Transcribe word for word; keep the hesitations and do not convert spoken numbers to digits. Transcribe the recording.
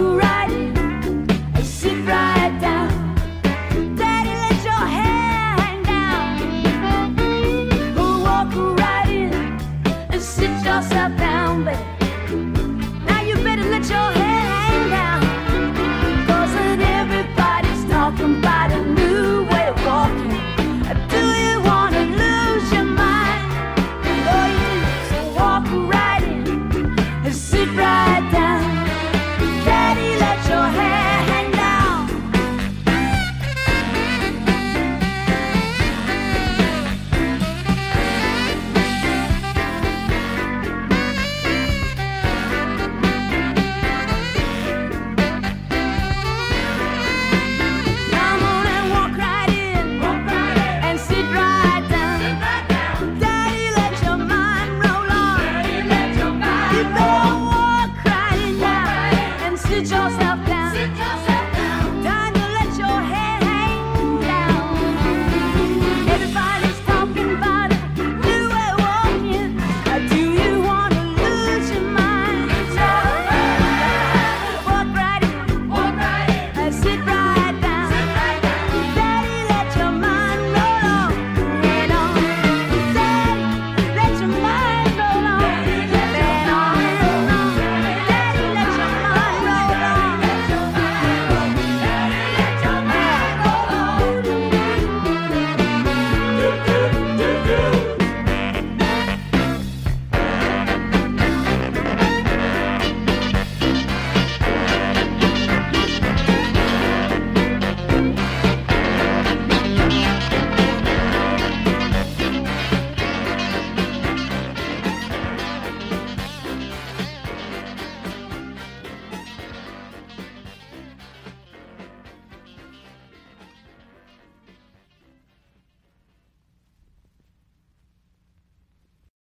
right in and sit right down. Daddy, let your hair hang down. Walk right in and sit yourself down, baby. Now you better let your hair hang down, 'cause then everybody's talking about a new way of walking. Do you wanna lose your mind? Oh, you do. So walk right in and sit right down. Daddy, let your hair hang down. Come on and walk right in, walk right in and sit right down. Sit right down. Daddy, let your mind roll on. Daddy, let your mind you better walk right in now and sit yourself down. Sit yourself